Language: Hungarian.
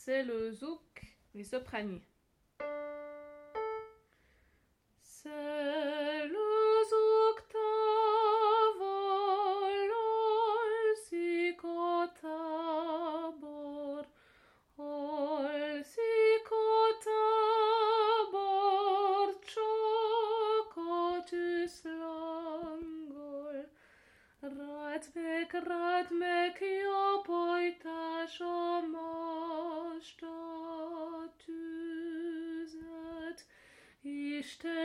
c'est le zouk, les soprani. C'est le zouk tavol, ol sikotabor, ol sikotabor, chokotus langol. Radmek, jopoitas a masta tüzet, Isten